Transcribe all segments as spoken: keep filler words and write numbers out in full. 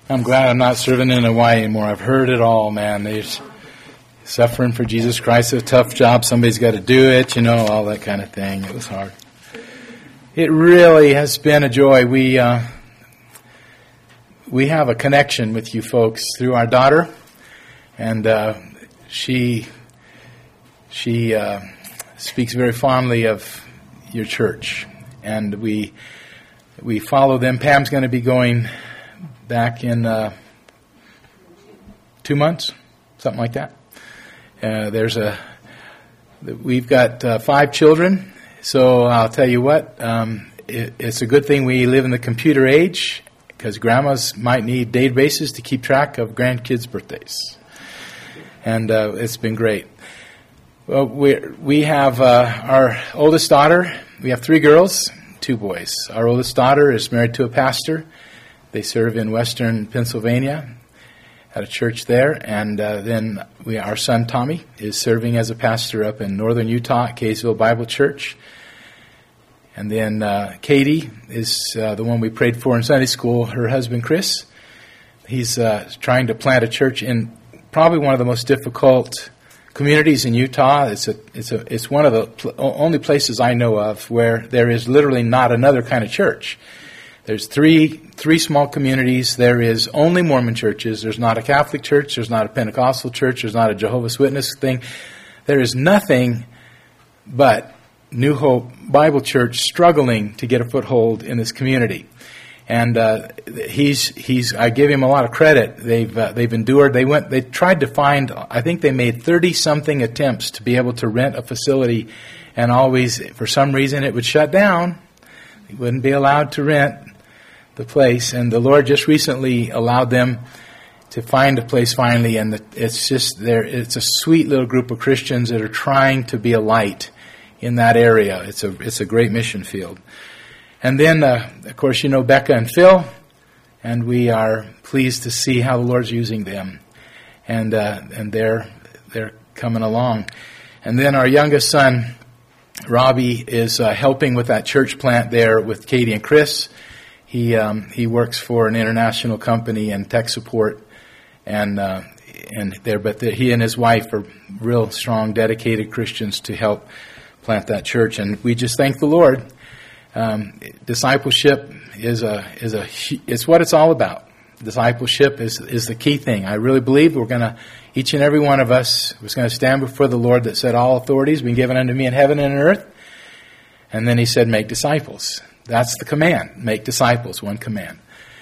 I'm glad I'm not serving in Hawaii anymore. I've heard it all, man. There's suffering for Jesus Christ, a tough job. Somebody's got to do it, you know, all that kind of thing. It was hard. It really has been a joy. We uh, we have a connection with you folks through our daughter, and uh, she she uh, speaks very fondly of your church, and we we follow them. Pam's going to be going back in uh, two months, something like that. Uh, there's a we've got uh, five children, so I'll tell you what, um, it, it's a good thing we live in the computer age, because grandmas might need databases to keep track of grandkids' birthdays, and uh, it's been great. Well, we we have uh, our oldest daughter. We have three girls, two boys. Our oldest daughter is married to a pastor. They serve in Western Pennsylvania at a church there. And uh, then we, our son Tommy is serving as a pastor up in northern Utah at Kaysville Bible Church. And then uh, Katie is uh, the one we prayed for in Sunday school. Her husband Chris, he's uh, trying to plant a church in probably one of the most difficult communities in Utah. It's a, it's a, it's one of the pl- only places I know of where there is literally not another kind of church. There's three three small communities. There is only Mormon churches. There's not a Catholic church. There's not a Pentecostal church. There's not a Jehovah's Witness thing. There is nothing but New Hope Bible Church struggling to get a foothold in this community. And uh, he's he's I give him a lot of credit. They've uh, they've endured. They went. They tried to find. I think they made thirty something attempts to be able to rent a facility, and always for some reason it would shut down. They wouldn't be allowed to rent the place, and the Lord just recently allowed them to find a place finally, and the, it's just there. It's a sweet little group of Christians that are trying to be a light in that area. It's a it's a great mission field. And then, uh, of course, you know Becca and Phil, and we are pleased to see how the Lord's using them, and uh, and they're they're coming along. And then our youngest son, Robbie, is uh, helping with that church plant there with Katie and Chris. He um, he works for an international company in tech support, and uh, and there. But the, he and his wife are real strong, dedicated Christians to help plant that church. And we just thank the Lord. Um, discipleship is a is a it's what it's all about. Discipleship is is the key thing. I really believe we're going to each and every one of us was going to stand before the Lord that said, "All authority has been given unto me in heaven and on earth." And then He said, "Make disciples." That's the command. Make disciples, one command.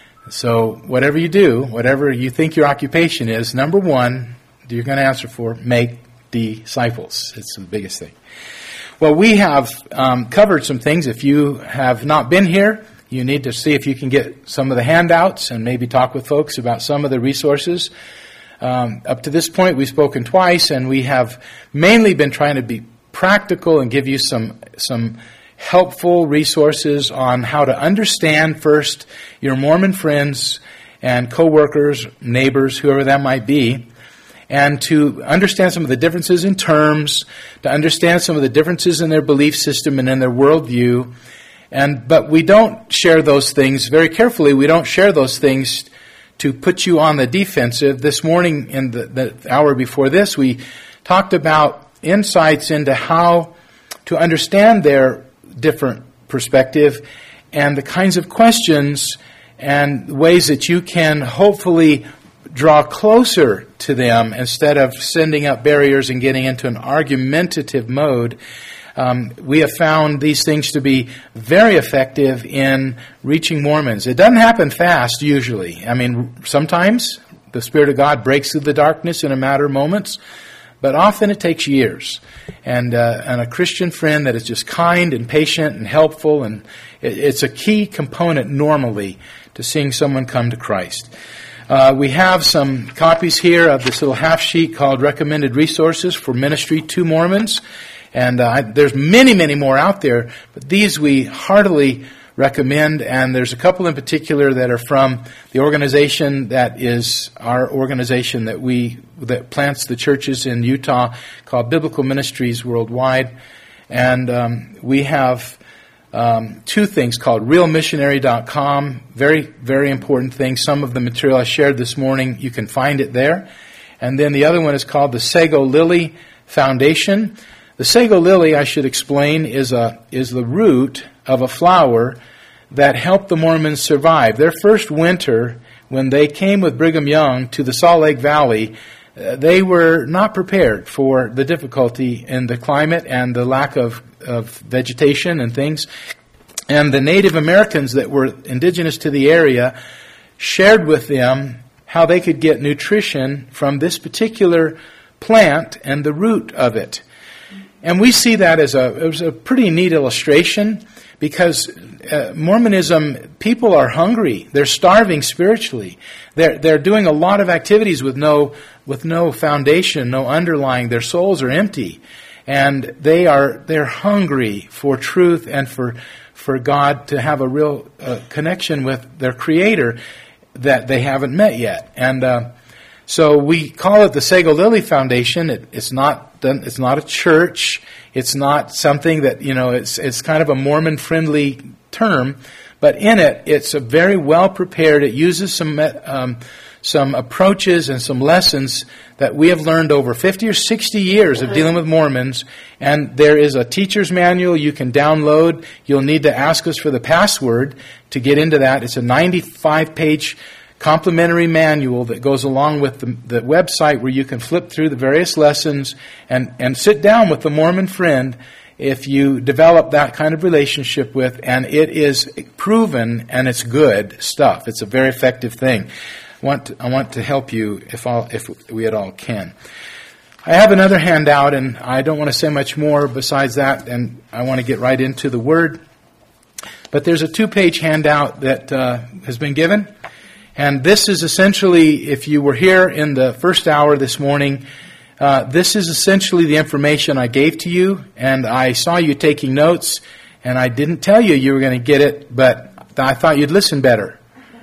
So whatever you do, whatever you think your occupation is, number one, you're going to answer for, make disciples. It's the biggest thing. Well, we have um, covered some things. If you have not been here, you need to see if you can get some of the handouts and maybe talk with folks about some of the resources. Um, up to this point, we've spoken twice, and we have mainly been trying to be practical and give you some some helpful resources on how to understand first your Mormon friends and co-workers, neighbors, whoever that might be, and to understand some of the differences in terms, to understand some of the differences in their belief system and in their worldview. And but we don't share those things very carefully. We don't share those things to put you on the defensive. This morning, in the, the hour before this, we talked about insights into how to understand their different perspective and the kinds of questions and ways that you can hopefully draw closer to them instead of sending up barriers and getting into an argumentative mode. Um, we have found these things to be very effective in reaching Mormons. It doesn't happen fast usually. I mean, sometimes the Spirit of God breaks through the darkness in a matter of moments, but often it takes years. And uh, and a Christian friend that is just kind and patient and helpful, and it, it's a key component normally to seeing someone come to Christ. Uh, we have some copies here of this little half sheet called Recommended Resources for Ministry to Mormons. And uh, I, there's many, many more out there, but these we heartily recommend. And there's a couple in particular that are from the organization that is our organization that we that plants the churches in Utah, called Biblical Ministries Worldwide. And um, we have um, two things called real missionary dot com. Very, very important thing. Some of the material I shared this morning, you can find it there. And then the other one is called the Sago Lily Foundation. The sago lily, I should explain, is a is the root of a flower that helped the Mormons survive. Their first winter, when they came with Brigham Young to the Salt Lake Valley, uh, they were not prepared for the difficulty in the climate and the lack of, of vegetation and things. And the Native Americans that were indigenous to the area shared with them how they could get nutrition from this particular plant and the root of it. And we see that as a, it was a pretty neat illustration because uh, Mormonism, people are hungry. They're starving spiritually. They're, they're doing a lot of activities with no, with no foundation, no underlying. Their souls are empty. And they are, they're hungry for truth and for, for God to have a real uh, connection with their Creator that they haven't met yet. And, uh, So we call it the Sago Lily Foundation. It, it's not it's not a church. It's not something that, you know, it's it's kind of a Mormon-friendly term. But in it, it's a very well prepared. It uses some um, some approaches and some lessons that we have learned over fifty or sixty years of dealing with Mormons. And there is a teacher's manual you can download. You'll need to ask us for the password to get into that. It's a ninety-five page complimentary manual that goes along with the, the website where you can flip through the various lessons and, and sit down with the Mormon friend if you develop that kind of relationship with, and it is proven and it's good stuff. It's a very effective thing. I want to, I want to help you if all, if we at all can. I have another handout, and I don't want to say much more besides that, and I want to get right into the Word. But there's a two-page handout that uh, has been given. And this is essentially, if you were here in the first hour this morning, uh, this is essentially the information I gave to you. And I saw you taking notes, and I didn't tell you you were going to get it, but I thought you'd listen better.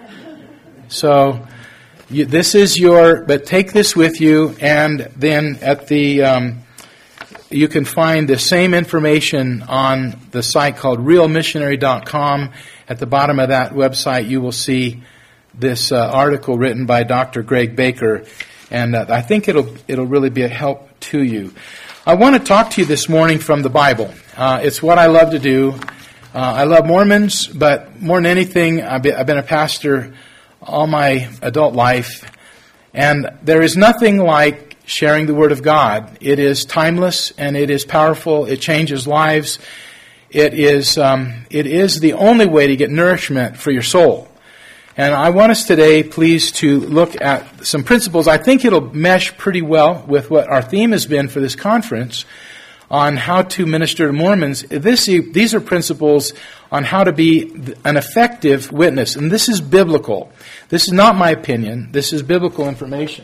So you, this is your, but take this with you, and then at the, um, you can find the same information on the site called real missionary dot com. At the bottom of that website, you will see this uh, article written by Doctor Greg Baker, and uh, I think it'll it'll really be a help to you. I want to talk to you this morning from the Bible. Uh, it's what I love to do. Uh, I love Mormons, but more than anything, I've been, I've been a pastor all my adult life, and there is nothing like sharing the Word of God. It is timeless and it is powerful. It changes lives. It is um, it is the only way to get nourishment for your soul. And I want us today, please, to look at some principles. I think it'll mesh pretty well with what our theme has been for this conference on how to minister to Mormons. This, these are principles on how to be an effective witness. And this is biblical. This is not my opinion. This is biblical information.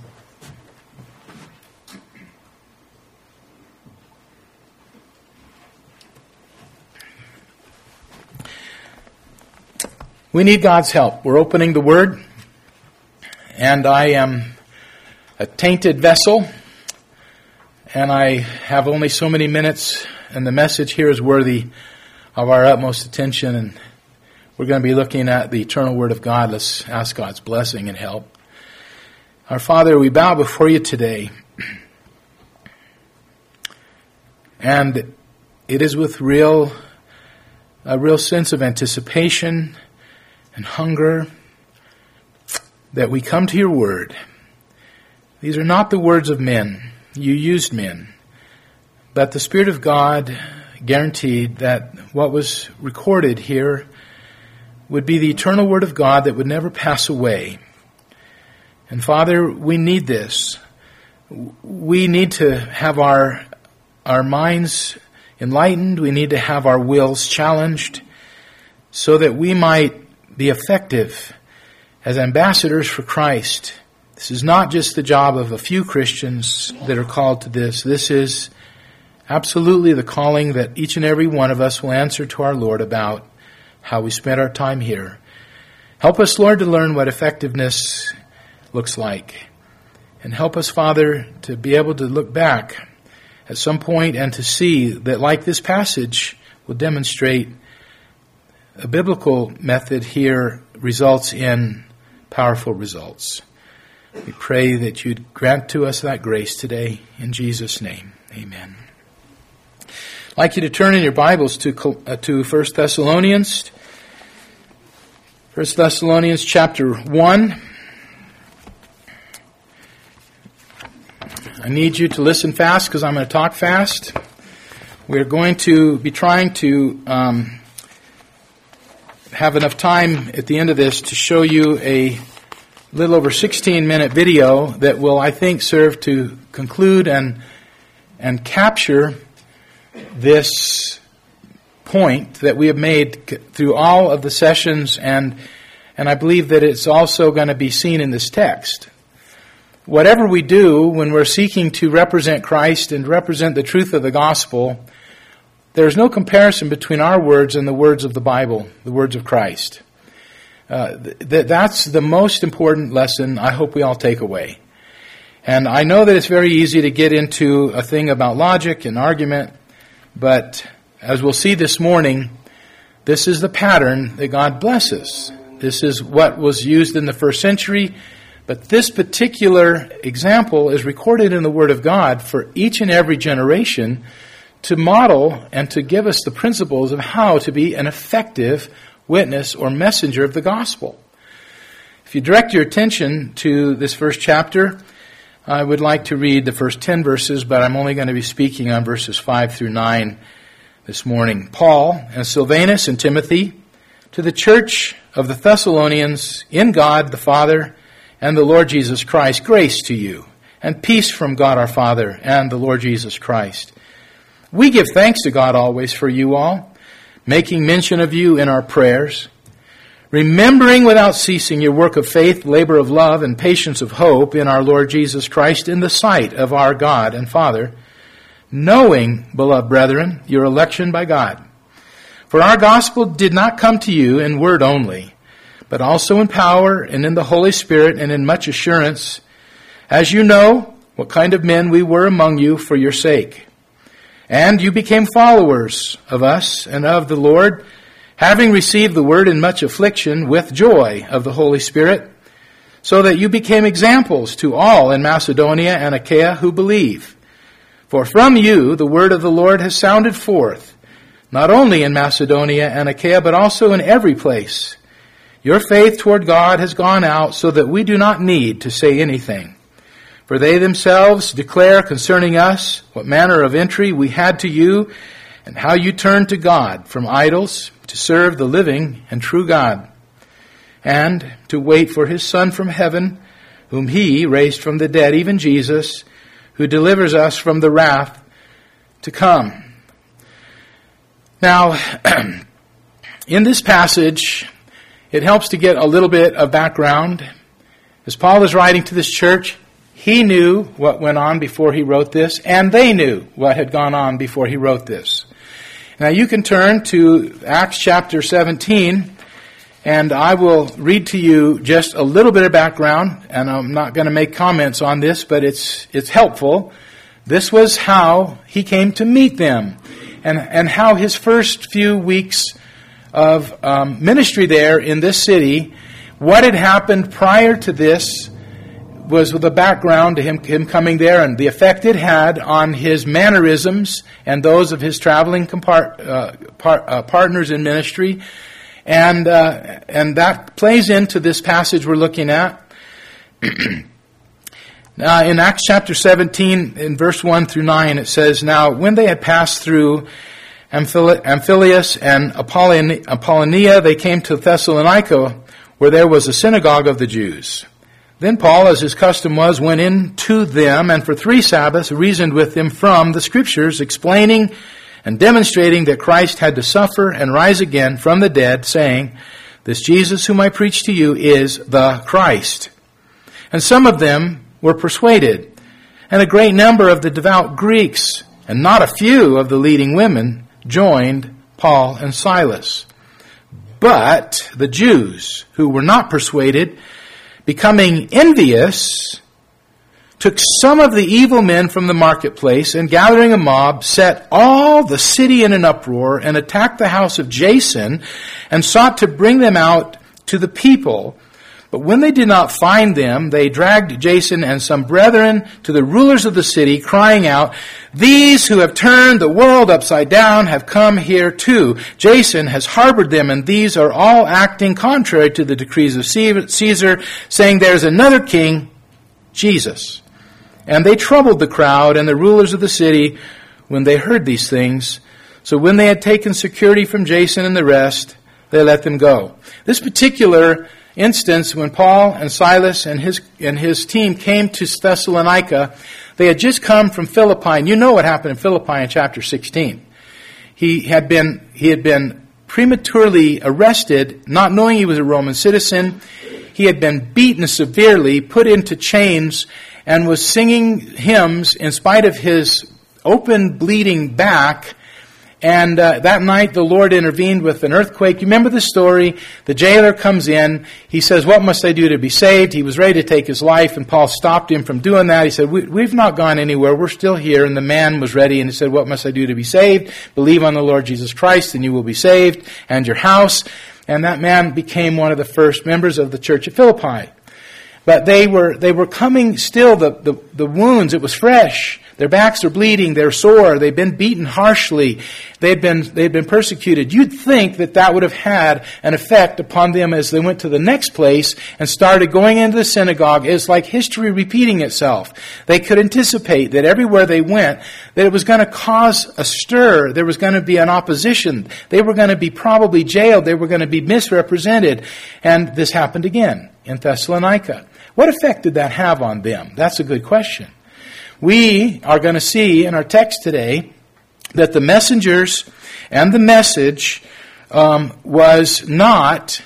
We need God's help. We're opening the Word, and I am a tainted vessel, and I have only so many minutes, and the message here is worthy of our utmost attention, and we're going to be looking at the eternal Word of God. Let's ask God's blessing and help. Our Father, we bow before you today, and it is with real, a real sense of anticipation and hunger that we come to your word. These are not the words of men. You used men. But the Spirit of God guaranteed that what was recorded here would be the eternal word of God that would never pass away. And Father, we need this. We need to have our, our minds enlightened. We need to have our wills challenged so that we might be effective as ambassadors for Christ. This is not just the job of a few Christians that are called to this. This is absolutely the calling that each and every one of us will answer to our Lord about how we spent our time here. Help us, Lord, to learn what effectiveness looks like. And help us, Father, to be able to look back at some point and to see that, like this passage will demonstrate, a biblical method here results in powerful results. We pray that you'd grant to us that grace today. In Jesus' name, amen. I'd like you to turn in your Bibles to uh, to First Thessalonians. First Thessalonians chapter one. I need you to listen fast because I'm going to talk fast. We're going to be trying to um, have enough time at the end of this to show you a little over sixteen minute video that will, I think, serve to conclude and and capture this point that we have made through all of the sessions, and and I believe that it's also going to be seen in this text. Whatever we do when we're seeking to represent Christ and represent the truth of the gospel, there's no comparison between our words and the words of the Bible, the words of Christ. Uh, th- that's the most important lesson I hope we all take away. And I know that it's very easy to get into a thing about logic and argument, but as we'll see this morning, this is the pattern that God blesses. This is what was used in the first century. But this particular example is recorded in the Word of God for each and every generation to model and to give us the principles of how to be an effective witness or messenger of the gospel. If you direct your attention to this first chapter, I would like to read the first ten verses, but I'm only going to be speaking on verses five through nine this morning. Paul and Silvanus and Timothy, to the church of the Thessalonians, in God the Father and the Lord Jesus Christ, grace to you, and peace from God our Father and the Lord Jesus Christ. We give thanks to God always for you all, making mention of you in our prayers, remembering without ceasing your work of faith, labor of love, and patience of hope in our Lord Jesus Christ in the sight of our God and Father, knowing, beloved brethren, your election by God. For our gospel did not come to you in word only, but also in power and in the Holy Spirit and in much assurance, as you know what kind of men we were among you for your sake. And you became followers of us and of the Lord, having received the word in much affliction with joy of the Holy Spirit, so that you became examples to all in Macedonia and Achaia who believe. For from you the word of the Lord has sounded forth, not only in Macedonia and Achaia, but also in every place. Your faith toward God has gone out, so that we do not need to say anything. For they themselves declare concerning us what manner of entry we had to you, and how you turned to God from idols to serve the living and true God, and to wait for his Son from heaven, whom he raised from the dead, even Jesus, who delivers us from the wrath to come. Now, in this passage, it helps to get a little bit of background. As Paul is writing to this church, he knew what went on before he wrote this, and they knew what had gone on before he wrote this. Now you can turn to Acts chapter seventeen, and I will read to you just a little bit of background, and I'm not going to make comments on this, but it's it's helpful. This was how he came to meet them, and, and how his first few weeks of um, ministry there in this city, what had happened prior to this was with the background to him, him coming there, and the effect it had on his mannerisms and those of his traveling compart, uh, par, uh, partners in ministry. And uh, and that plays into this passage we're looking at. Now, in Acts chapter seventeen, in verse one through nine, it says, Now, when they had passed through Amphipolis and Apollonia, they came to Thessalonica, where there was a synagogue of the Jews. Then Paul, as his custom was, went in to them, and for three Sabbaths reasoned with them from the Scriptures, explaining and demonstrating that Christ had to suffer and rise again from the dead, saying, This Jesus whom I preach to you is the Christ. And some of them were persuaded, and a great number of the devout Greeks, and not a few of the leading women, joined Paul and Silas. But the Jews, who were not persuaded, becoming envious, took some of the evil men from the marketplace, and gathering a mob, set all the city in an uproar, and attacked the house of Jason, and sought to bring them out to the people. But when they did not find them, they dragged Jason and some brethren to the rulers of the city, crying out, "These who have turned the world upside down have come here too. Jason has harbored them, and these are all acting contrary to the decrees of Caesar, saying there's another king, Jesus." And they troubled the crowd and the rulers of the city when they heard these things. So when they had taken security from Jason and the rest, they let them go. This particular instance, when Paul and Silas and his and his team came to Thessalonica, they had just come from Philippi. And you know what happened in Philippi in chapter sixteen. He had been he had been prematurely arrested, not knowing he was a Roman citizen. He had been beaten severely, put into chains, and was singing hymns in spite of his open bleeding back. And uh, that night the Lord intervened with an earthquake. You remember the story? The jailer comes in. He says, "What must I do to be saved?" He was ready to take his life, and Paul stopped him from doing that. He said, we, we've not gone anywhere. We're still here. And the man was ready, and he said, "What must I do to be saved?" "Believe on the Lord Jesus Christ, and you will be saved, and your house." And that man became one of the first members of the church at Philippi. But they were they were coming still, the, the, the wounds, it was fresh. Their backs are bleeding, they're sore, they've been beaten harshly, they'd been they'd been persecuted. You'd think that that would have had an effect upon them as they went to the next place and started going into the synagogue. It's like history repeating itself. They could anticipate that everywhere they went, that it was going to cause a stir, there was going to be an opposition, they were going to be probably jailed, they were going to be misrepresented. And this happened again in Thessalonica. What effect did that have on them? That's a good question. We are going to see in our text today that the messengers and the message um, was not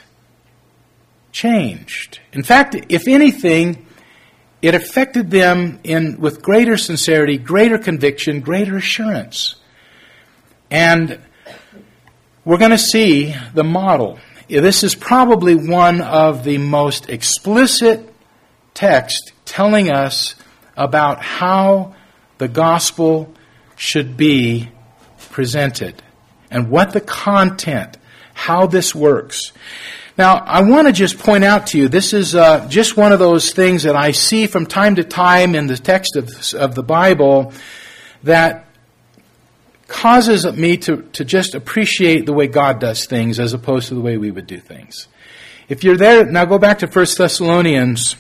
changed. In fact, if anything, it affected them in with greater sincerity, greater conviction, greater assurance. And we're going to see the model. This is probably one of the most explicit texts telling us about how the gospel should be presented and what the content, how this works. Now, I want to just point out to you, this is uh, just one of those things that I see from time to time in the text of, of the Bible that causes me to, to just appreciate the way God does things as opposed to the way we would do things. If you're there, now go back to First Thessalonians,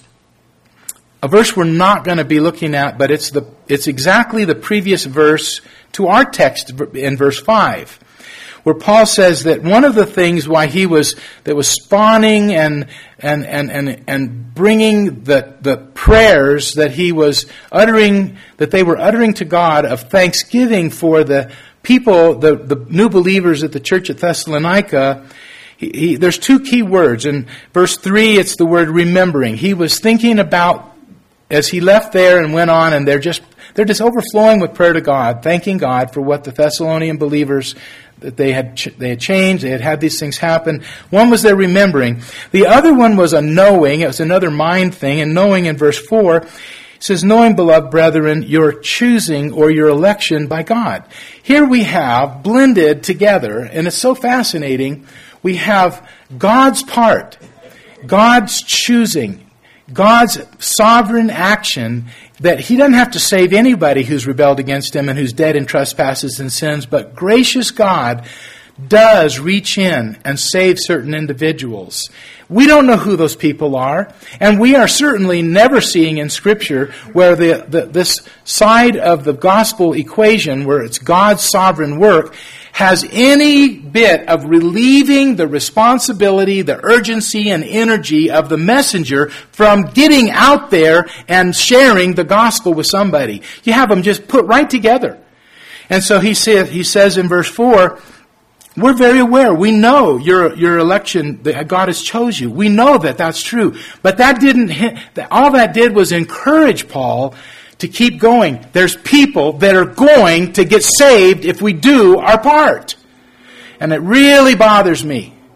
a verse we're not going to be looking at, but it's the it's exactly the previous verse to our text in verse five, where Paul says that one of the things why he was that was spawning and and and and, and bringing the the prayers that he was uttering, that they were uttering to God of thanksgiving for the people, the the new believers at the church at Thessalonica. He, he, there's two key words. In verse three, it's the word remembering. He was thinking about, as he left there and went on, and they're just they're just overflowing with prayer to God, thanking God for what the Thessalonian believers, that they had they had changed, they had had these things happen. One was their remembering. The other one was a knowing. It was another mind thing. And knowing in verse four, it says, "Knowing, beloved brethren, your choosing or your election by God." Here we have blended together, and it's so fascinating. We have God's part, God's choosing, God's sovereign action, that He doesn't have to save anybody who's rebelled against Him and who's dead in trespasses and sins, but gracious God does reach in and save certain individuals. We don't know who those people are, and we are certainly never seeing in Scripture where the, the this side of the gospel equation, where it's God's sovereign work, has any bit of relieving the responsibility, the urgency, and energy of the messenger from getting out there and sharing the gospel with somebody. You have them just put right together. And so he says, he says in verse four, we're very aware. We know your your election, that God has chose you. We know that that's true. But that didn't, all that did was encourage Paul to keep going. There's people that are going to get saved if we do our part. And it really bothers me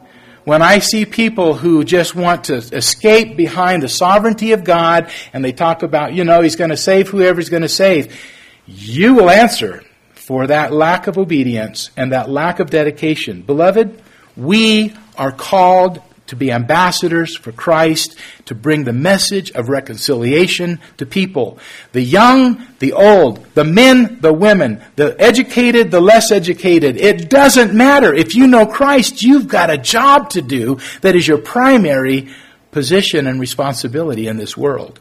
when I see people who just want to escape behind the sovereignty of God, and they talk about, you know, He's going to save whoever He's going to save, you will answer for that lack of obedience and that lack of dedication. Beloved, we are called to be ambassadors for Christ, to bring the message of reconciliation to people. The young, the old, the men, the women, the educated, the less educated. It doesn't matter. If you know Christ, you've got a job to do that is your primary position and responsibility in this world.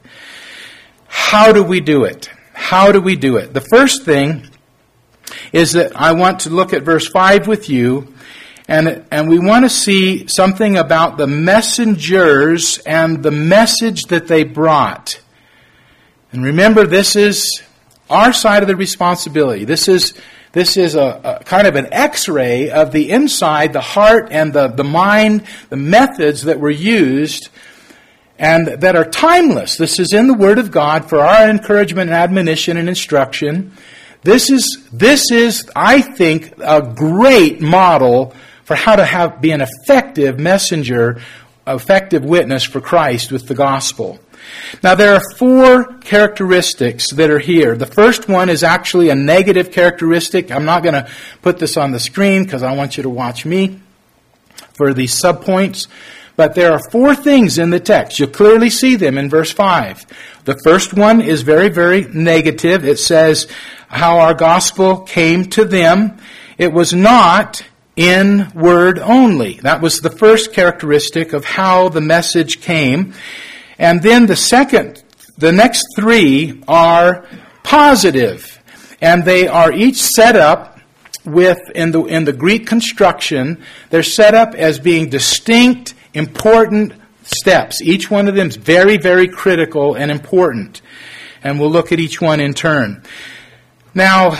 How do we do it? How do we do it? The first thing is that I want to look at verse five with you. And, and we want to see something about the messengers and the message that they brought. And remember, this is our side of the responsibility. This is this is a, a kind of an x-ray of the inside, the heart and the, the mind, the methods that were used and that are timeless. This is in the Word of God for our encouragement and admonition and instruction. This is, this is, I think, a great model for how to have be an effective messenger, effective witness for Christ with the gospel. Now, there are four characteristics that are here. The first one is actually a negative characteristic. I'm not going to put this on the screen because I want you to watch me for these subpoints. But there are four things in the text. You'll clearly see them in verse five. The first one is very, very negative. It says how our gospel came to them. It was not in word only. That was the first characteristic of how the message came. And then the second, the next three are positive. And they are each set up with, in the, in the Greek construction, they're set up as being distinct, important steps. Each one of them is very, very critical and important. And we'll look at each one in turn. Now,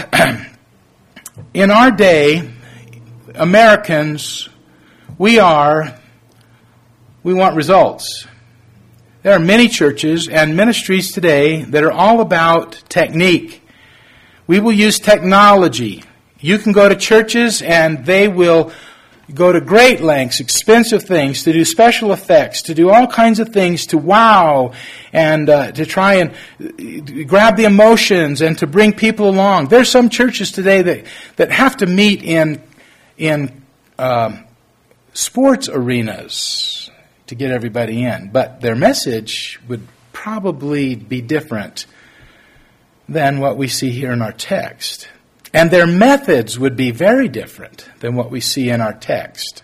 in our day, Americans, we are, we want results. There are many churches and ministries today that are all about technique. We will use technology. You can go to churches and they will go to great lengths, expensive things, to do special effects, to do all kinds of things to wow and uh, to try and grab the emotions and to bring people along. There's some churches today that, that have to meet in in um, sports arenas to get everybody in. But their message would probably be different than what we see here in our text. And their methods would be very different than what we see in our text.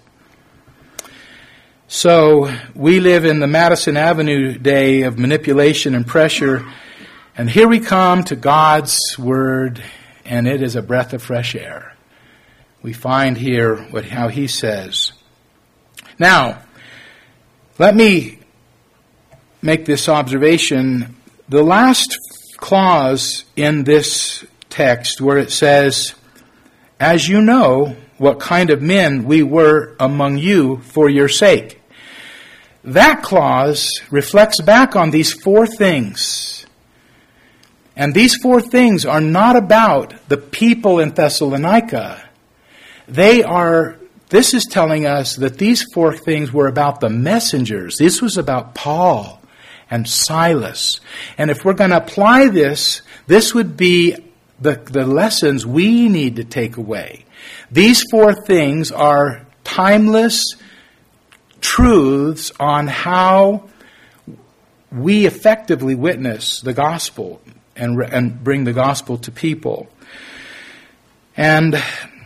So we live in the Madison Avenue day of manipulation and pressure. And here we come to God's Word, and it is a breath of fresh air. We find here what how he says. Now, let me make this observation. The last clause in this text where it says, as you know what kind of men we were among you for your sake. That clause reflects back on these four things. And these four things are not about the people in Thessalonica. They are, this is telling us that these four things were about the messengers. This was about Paul and Silas. And if we're going to apply this, this would be the, the lessons we need to take away. These four things are timeless truths on how we effectively witness the gospel and, and bring the gospel to people. And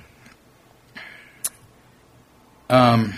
Um,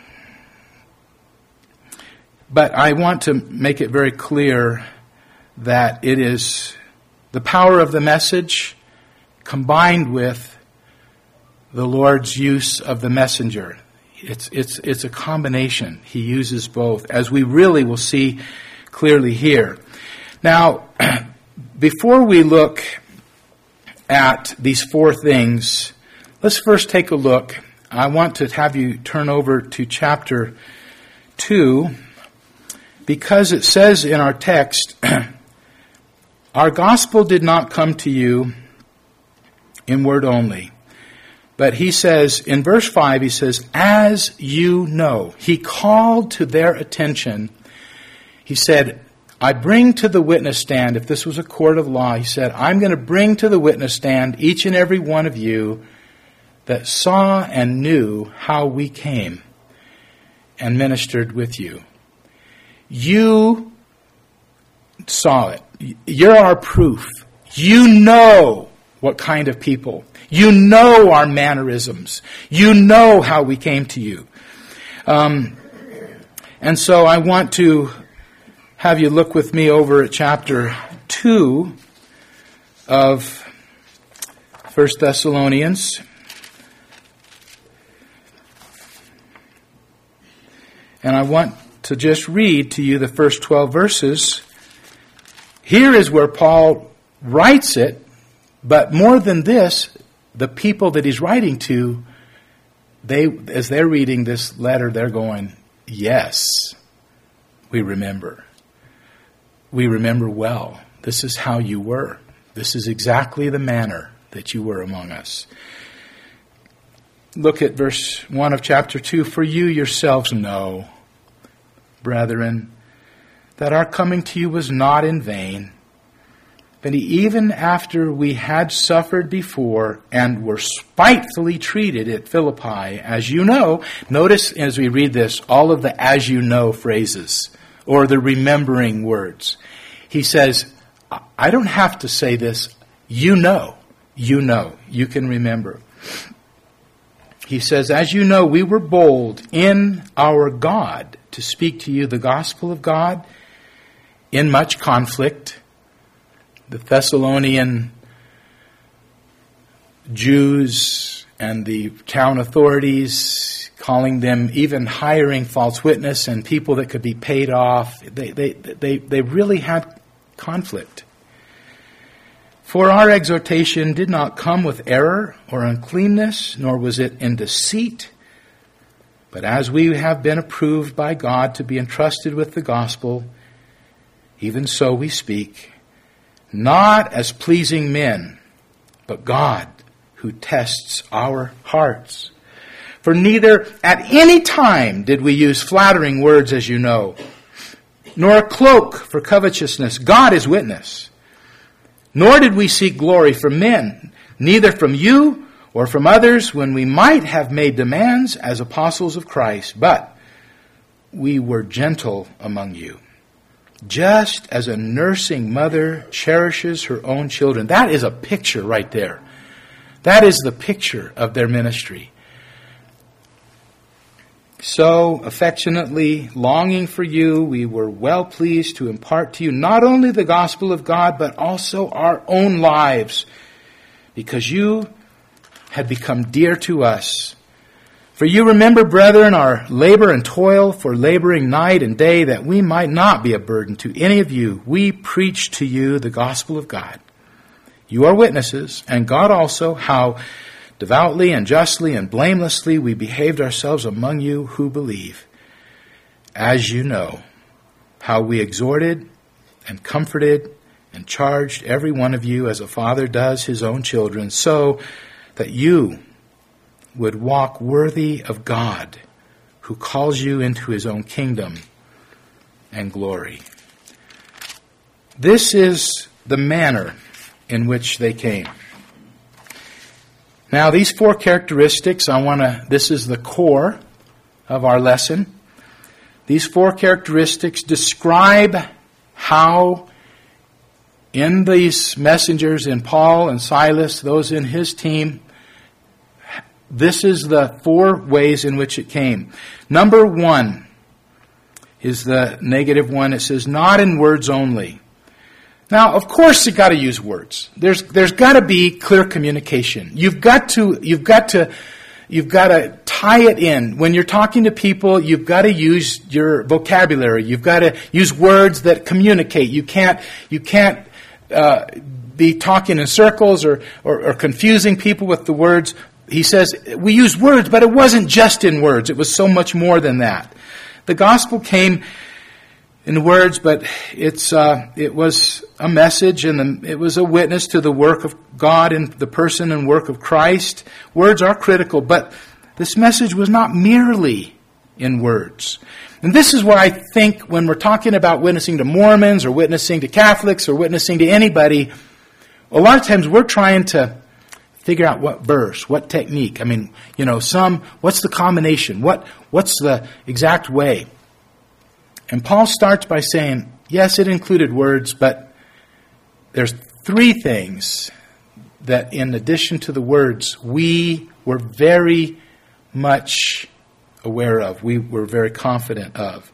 but I want to make it very clear that it is the power of the message combined with the Lord's use of the messenger. It's, it's, it's a combination. He uses both, as we really will see clearly here. Now, before we look at these four things, let's first take a look. I want to have you turn over to chapter two, because it says in our text, our gospel did not come to you in word only, But he says, in verse five, he says, as you know. He called to their attention. He said, I bring to the witness stand, if this was a court of law, he said, I'm going to bring to the witness stand each and every one of you that saw and knew how we came and ministered with you. You saw it. You're our proof. You know what kind of people. You know our mannerisms. You know how we came to you. Um, and so I want to have you look with me over at chapter two of First Thessalonians. And I want to just read to you the first twelve verses. Here is where Paul writes it, but more than this, the people that he's writing to, they, as they're reading this letter, they're going, yes, we remember. We remember well. This is how you were. This is exactly the manner that you were among us. Look at verse one of chapter two. For you yourselves know, brethren, that our coming to you was not in vain. But even after we had suffered before and were spitefully treated at Philippi, as you know, notice as we read this, all of the as you know phrases, or the remembering words. He says, I don't have to say this. You know. You know. You can remember. He says, as you know, we were bold in our God to speak to you the gospel of God in much conflict. The Thessalonian Jews and the town authorities calling them, even hiring false witness and people that could be paid off. They, they, they, they really had conflict. For our exhortation did not come with error or uncleanness, nor was it in deceit. But as we have been approved by God to be entrusted with the gospel, even so we speak, not as pleasing men, but God who tests our hearts. For neither at any time did we use flattering words, as you know, nor a cloak for covetousness. God is witness. Nor did we seek glory from men, neither from you or from others, when we might have made demands as apostles of Christ. But we were gentle among you, just as a nursing mother cherishes her own children. That is a picture right there. That is the picture of their ministry. So affectionately longing for you, we were well pleased to impart to you not only the gospel of God, but also our own lives, because you had become dear to us. For you remember, brethren, our labor and toil, for laboring night and day, that we might not be a burden to any of you. We preach to you the gospel of God. You are witnesses, and God also, how devoutly and justly and blamelessly we behaved ourselves among you who believe. As you know, how we exhorted and comforted and charged every one of you as a father does his own children, so that you would walk worthy of God, who calls you into his own kingdom and glory. This is the manner in which they came. Now, these four characteristics, I want to, this is the core of our lesson. These four characteristics describe how in these messengers, in Paul and Silas, those in his team, this is the four ways in which it came. Number one is the negative one. It says, not in words only. Now, of course, you've got to use words. There's there's got to be clear communication. You've got to you've got to you've got to tie it in. When you're talking to people, you've got to use your vocabulary. You've got to use words that communicate. You can't you can't uh, be talking in circles or, or or confusing people with the words. He says we use words, but it wasn't just in words. It was so much more than that. The gospel came in words, but it's uh, it was a message, and the, it was a witness to the work of God and the person and work of Christ. Words are critical, but this message was not merely in words. And this is where I think when we're talking about witnessing to Mormons or witnessing to Catholics or witnessing to anybody, a lot of times we're trying to figure out what verse, what technique. I mean, you know, some, what's the combination? What, what's the exact way? And Paul starts by saying, yes, it included words, but there's three things that in addition to the words, we were very much aware of, we were very confident of.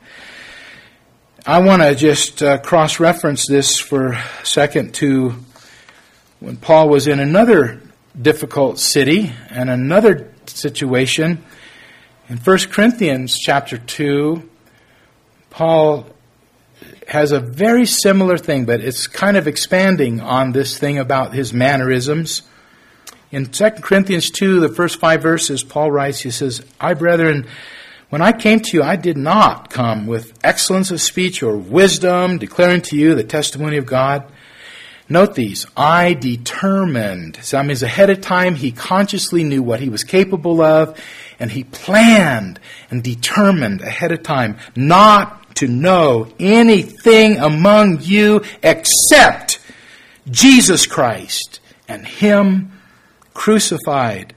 I want to just uh, cross-reference this for a second to when Paul was in another difficult city and another situation. In First Corinthians chapter two, Paul has a very similar thing, but it's kind of expanding on this thing about his mannerisms. In Second Corinthians two, the first five verses, Paul writes, he says, I, brethren, when I came to you, I did not come with excellence of speech or wisdom, declaring to you the testimony of God. Note these, I determined. So that means ahead of time, he consciously knew what he was capable of, and he planned and determined ahead of time not to know anything among you except Jesus Christ and Him crucified.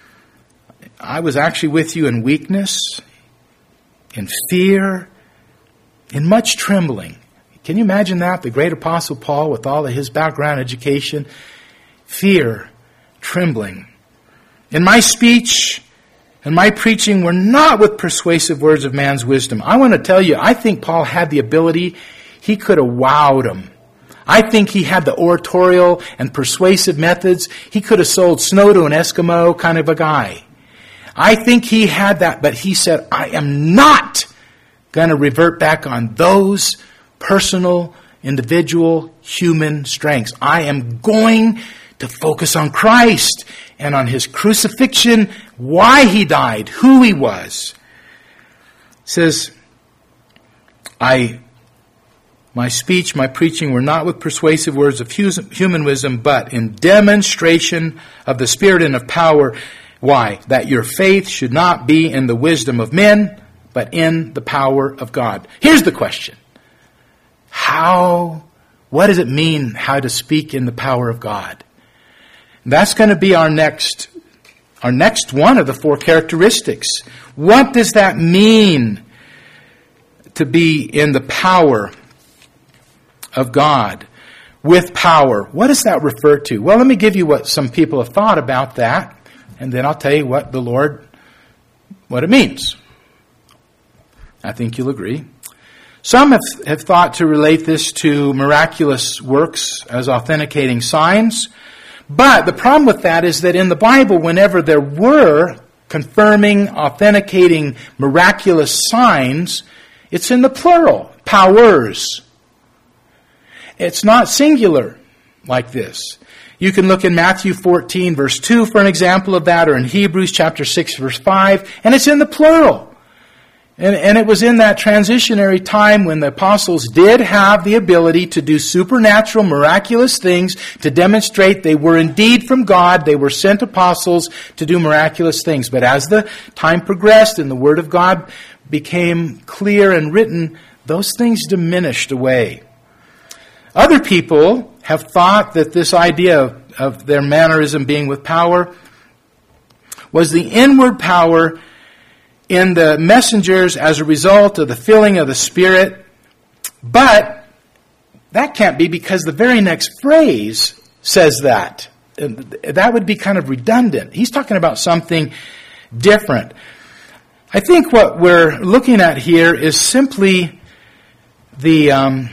I was actually with you in weakness, in fear, in much trembling. Can you imagine that? The great Apostle Paul, with all of his background education, fear, trembling. In my speech and my preaching were not with persuasive words of man's wisdom. I want to tell you, I think Paul had the ability, he could have wowed them. I think he had the oratorial and persuasive methods. He could have sold snow to an Eskimo kind of a guy. I think he had that, but he said, I am not going to revert back on those personal, individual, human strengths. I am going to focus on Christ and on His crucifixion, why He died, who He was. It says, I... My speech, my preaching were not with persuasive words of human wisdom, but in demonstration of the Spirit and of power. Why? That your faith should not be in the wisdom of men, but in the power of God. Here's the question. How, what does it mean, how to speak in the power of God? That's going to be our next, our next one of the four characteristics. What does that mean to be in the power of God, with power? What does that refer to? Well, let me give you what some people have thought about that, and then I'll tell you what the Lord, what it means. I think you'll agree. Some have, have thought to relate this to miraculous works as authenticating signs, but the problem with that is that in the Bible, whenever there were confirming, authenticating, miraculous signs, it's in the plural, powers. It's not singular like this. You can look in Matthew fourteen, verse two for an example of that, or in Hebrews chapter six, verse five, and it's in the plural. And, and it was in that transitionary time when the apostles did have the ability to do supernatural, miraculous things to demonstrate they were indeed from God. They were sent apostles to do miraculous things. But as the time progressed and the Word of God became clear and written, those things diminished away. Other people have thought that this idea of, of their mannerism being with power was the inward power in the messengers as a result of the filling of the Spirit. But that can't be, because the very next phrase says that. That would be kind of redundant. He's talking about something different. I think what we're looking at here is simply the... Um,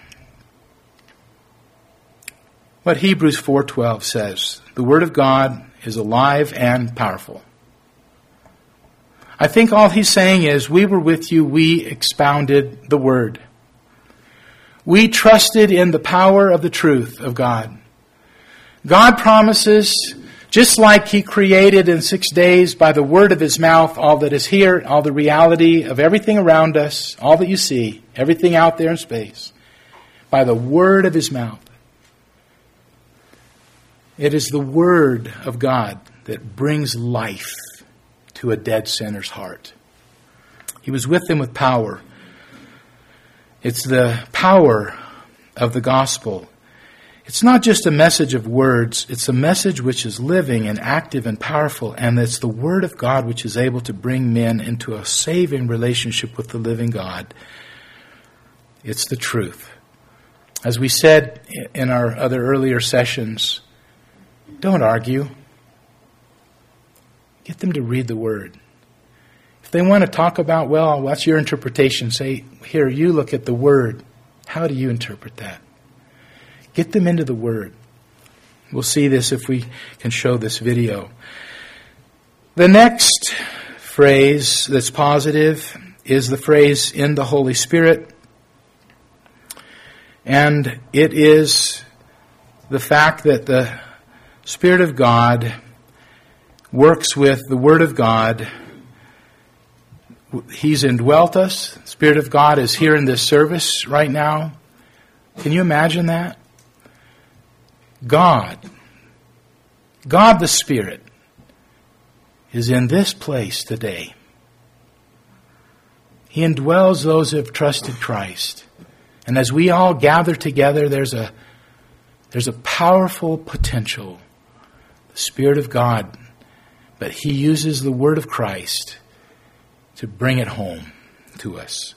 What Hebrews four twelve says, the Word of God is alive and powerful. I think all he's saying is, we were with you, we expounded the Word. We trusted in the power of the truth of God. God promises Just like He created in six days by the word of His mouth all that is here, all the reality of everything around us, all that you see, everything out there in space, by the word of His mouth. It is the word of God that brings life to a dead sinner's heart. He was with them with power. It's the power of the gospel. It's not just a message of words. It's a message which is living and active and powerful. And it's the Word of God which is able to bring men into a saving relationship with the living God. It's the truth. As we said in our other earlier sessions, don't argue. Get them to read the Word. If they want to talk about, well, what's your interpretation? Say, here, you look at the Word. How do you interpret that? Get them into the Word. We'll see this if we can show this video. The next phrase that's positive is the phrase, in the Holy Spirit. And it is the fact that the Spirit of God works with the Word of God. He's indwelt us. The Spirit of God is here in this service right now. Can you imagine that? God, God the Spirit, is in this place today. He indwells those who have trusted Christ. And as we all gather together, there's a, there's a powerful potential. The Spirit of God. But He uses the Word of Christ to bring it home to us.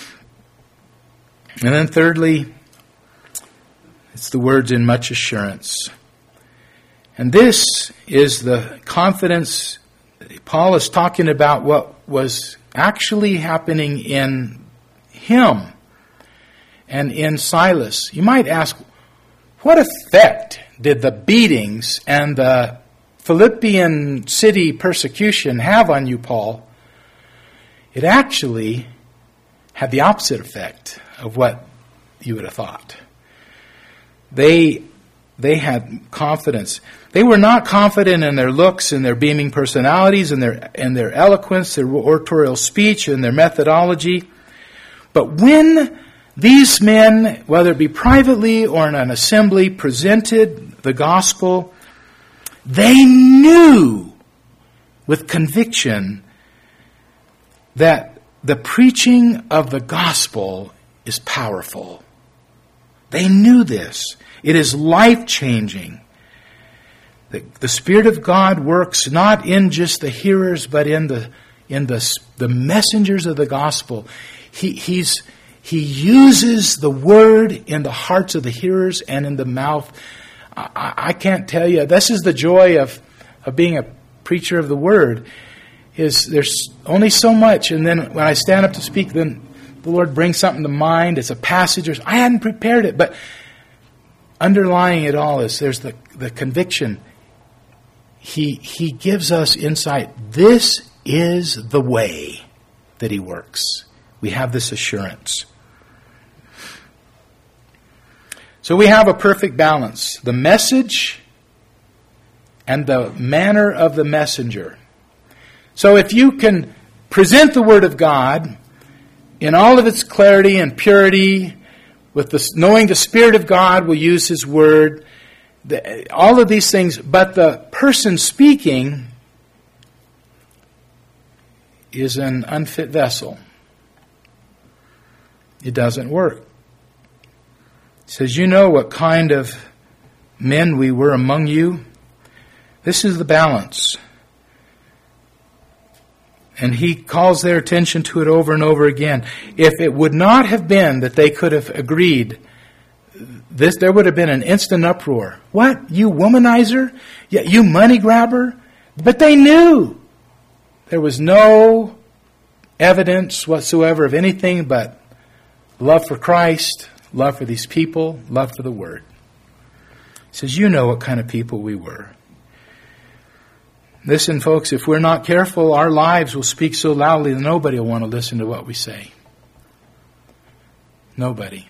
And then thirdly, it's the words in much assurance. And this is the confidence. Paul is talking about what was actually happening in him and in Silas. You might ask, what effect did the beatings and the Philippian city persecution have on you, Paul? It actually had the opposite effect of what you would have thought. They they had confidence. They were not confident in their looks and their beaming personalities and their and their eloquence, their oratorial speech and their methodology. But when these men, whether it be privately or in an assembly, presented the gospel, they knew with conviction that the preaching of the gospel is powerful. They knew this. It is life-changing. The, the Spirit of God works not in just the hearers, but in the in the the messengers of the gospel. He he's he uses the word in the hearts of the hearers and in the mouth. I, I can't tell you. This is the joy of of being a preacher of the word. Is there's only so much, and then when I stand up to speak, then the Lord brings something to mind. It's a passage. Or, I hadn't prepared it, but underlying it all is there's the, the conviction. He, he gives us insight. This is the way that He works. We have this assurance. So we have a perfect balance. The message and the manner of the messenger. So if you can present the Word of God in all of its clarity and purity, with the, knowing the Spirit of God will use His Word, the, all of these things, but the person speaking is an unfit vessel. It doesn't work. He says, you know what kind of men we were among you. This is the balance. And he calls their attention to it over and over again. If it would not have been that they could have agreed, this there would have been an instant uproar. What? You womanizer? Yeah, you money grabber? But they knew. There was no evidence whatsoever of anything but love for Christ, love for these people, love for the Word. He says, you know what kind of people we were. Listen, folks, if we're not careful, our lives will speak so loudly that nobody will want to listen to what we say. Nobody.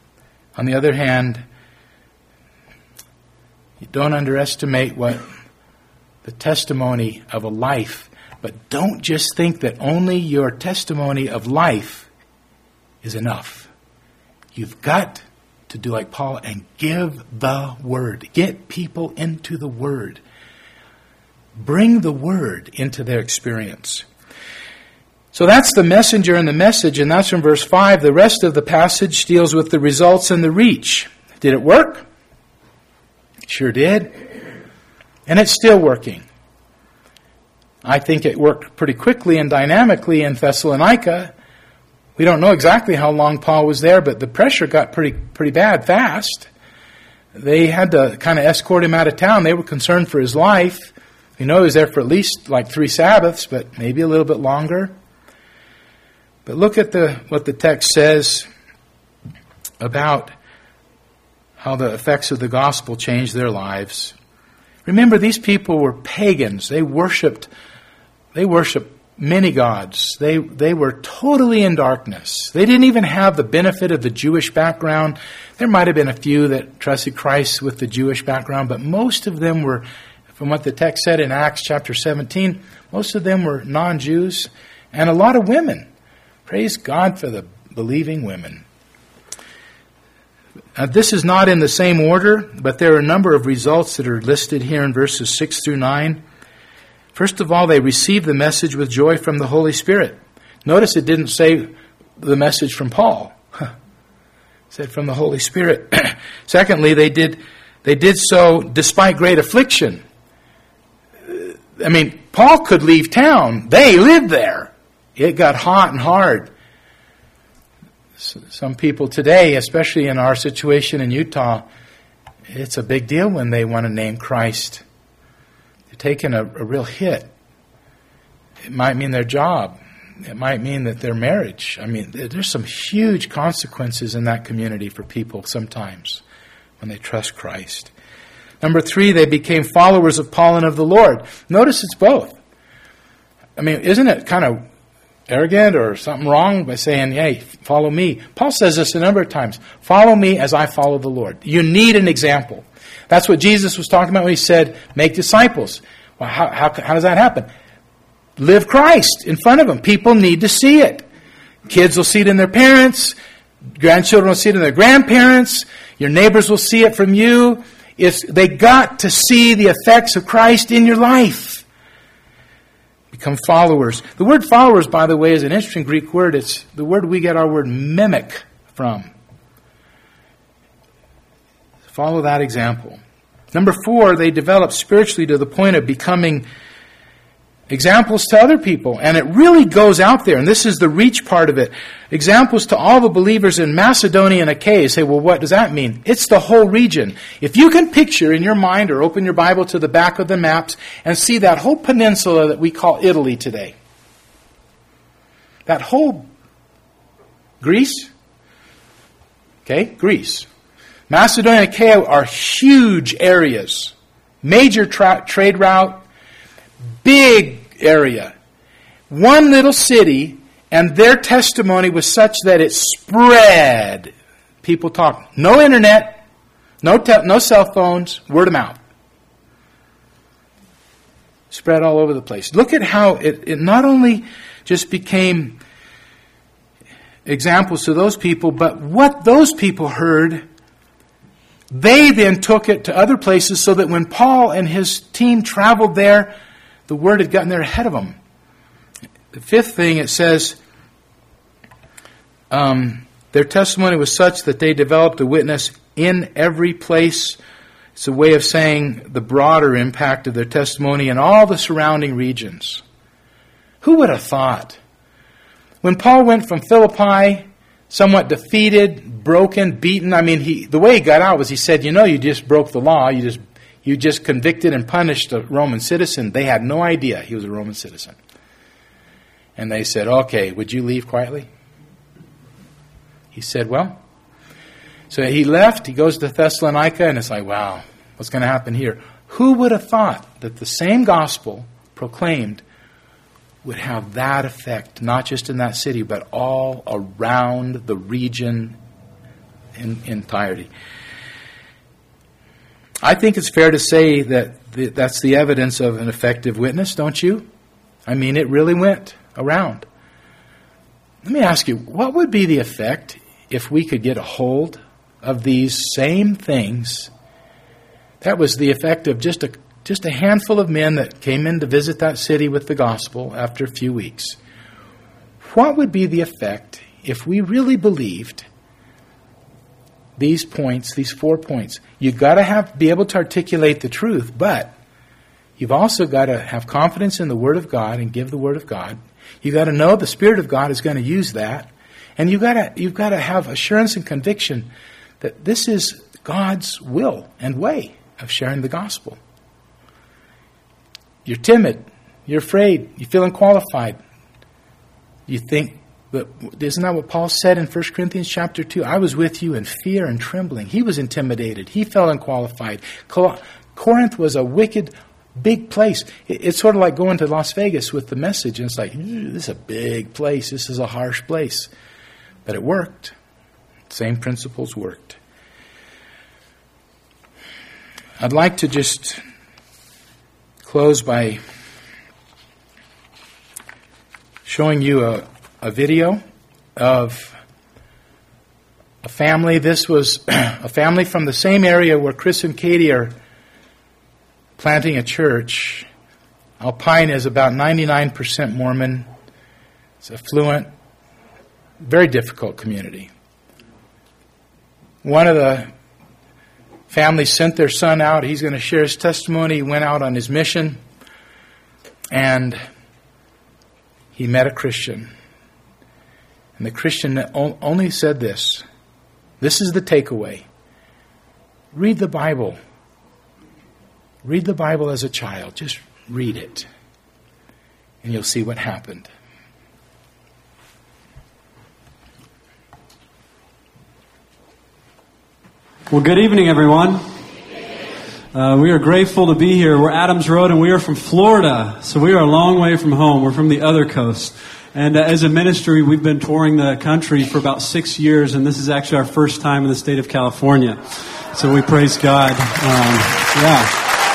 On the other hand, you don't underestimate what the testimony of a life. But don't just think that only your testimony of life is enough. You've got to do like Paul and give the Word. Get people into the Word. Bring the Word into their experience. So that's the messenger and the message, and that's from verse five. The rest of the passage deals with the results and the reach. Did it work? Sure did. And it's still working. I think it worked pretty quickly and dynamically in Thessalonica. We don't know exactly how long Paul was there, but the pressure got pretty pretty bad fast. They had to kind of escort him out of town. They were concerned for his life. We know he was there for at least like three Sabbaths, but maybe a little bit longer. But look at the what the text says about how the effects of the gospel changed their lives. Remember, these people were pagans. They worshipped, they worshipped many gods. They they were totally in darkness. They didn't even have the benefit of the Jewish background. There might have been a few that trusted Christ with the Jewish background, but most of them were, from what the text said in Acts chapter seventeen, most of them were non-Jews, and a lot of women. Praise God for the believing women. Now, this is not in the same order, but there are a number of results that are listed here in verses six through nine. First of all, they received the message with joy from the Holy Spirit. Notice it didn't say the message from Paul. It said from the Holy Spirit. Secondly, they did they did so despite great affliction. I mean, Paul could leave town. They lived there. It got hot and hard. Some people today, especially in our situation in Utah, it's a big deal when they want to name Christ. They're taking a, a real hit. It might mean their job. It might mean that their marriage. I mean, there's some huge consequences in that community for people sometimes when they trust Christ. Number three, they became followers of Paul and of the Lord. Notice it's both. I mean, isn't it kind of arrogant or something wrong by saying, hey, follow me? Paul says this a number of times. Follow me as I follow the Lord. You need an example. That's what Jesus was talking about when he said, make disciples. Well, how, how, how does that happen? Live Christ in front of them. People need to see it. Kids will see it in their parents. Grandchildren will see it in their grandparents. Your neighbors will see it from you. It's, they got to see the effects of Christ in your life. Become followers. The word followers, by the way, is an interesting Greek word. It's the word we get our word mimic from. Follow that example. Number four, they develop spiritually to the point of becoming examples to other people. And it really goes out there. And this is the reach part of it. Examples to all the believers in Macedonia and Achaia. You say, well, what does that mean? It's the whole region. If you can picture in your mind or open your Bible to the back of the maps and see that whole peninsula that we call Italy today. That whole Greece. Okay, Greece. Macedonia and Achaia are huge areas. Major tra- trade route. Big area. One little city, and their testimony was such that it spread. People talk. No internet, no te- no cell phones, word of mouth. Spread all over the place. Look at how it, it not only just became examples to those people, but what those people heard, they then took it to other places so that when Paul and his team traveled there, the word had gotten there ahead of them. The fifth thing, it says, um, their testimony was such that they developed a witness in every place. It's a way of saying the broader impact of their testimony in all the surrounding regions. Who would have thought? When Paul went from Philippi, somewhat defeated, broken, beaten, I mean, he the way he got out was he said, you know, you just broke the law, you just You just convicted and punished a Roman citizen. They had no idea he was a Roman citizen. And they said, okay, would you leave quietly? He said, well. So he left. He goes to Thessalonica, and it's like, wow, what's going to happen here? Who would have thought that the same gospel proclaimed would have that effect, not just in that city, but all around the region in entirety? I think it's fair to say that th- that's the evidence of an effective witness, don't you? I mean, it really went around. Let me ask you, what would be the effect if we could get a hold of these same things? That was the effect of just a just a handful of men that came in to visit that city with the gospel after a few weeks. What would be the effect if we really believed these points, these four points? You've got to have be able to articulate the truth, but you've also got to have confidence in the Word of God and give the Word of God. You've got to know the Spirit of God is going to use that. And you've got to, you've got to have assurance and conviction that this is God's will and way of sharing the gospel. You're timid. You're afraid. You feel unqualified. You think, but isn't that what Paul said in First Corinthians chapter two? I was with you in fear and trembling. He was intimidated. He felt unqualified. Corinth was a wicked, big place. It's sort of like going to Las Vegas with the message. And it's like, this is a big place. This is a harsh place. But it worked. Same principles worked. I'd like to just close by showing you a, a video of a family. This was a family from the same area where Chris and Katie are planting a church. Alpine is about ninety-nine percent Mormon. It's affluent, very difficult community. One of the families sent their son out. He's going to share his testimony. He went out on his mission, and he met a Christian. And the Christian only said this. This is the takeaway. Read the Bible. Read the Bible as a child. Just read it. And you'll see what happened. Well, good evening, everyone. Uh, we are grateful to be here. We're Adams Road, and we are from Florida, so we are a long way from home. We're from the other coast. And uh, as a ministry, we've been touring the country for about six years, and this is actually our first time in the state of California. So we praise God. Um, yeah.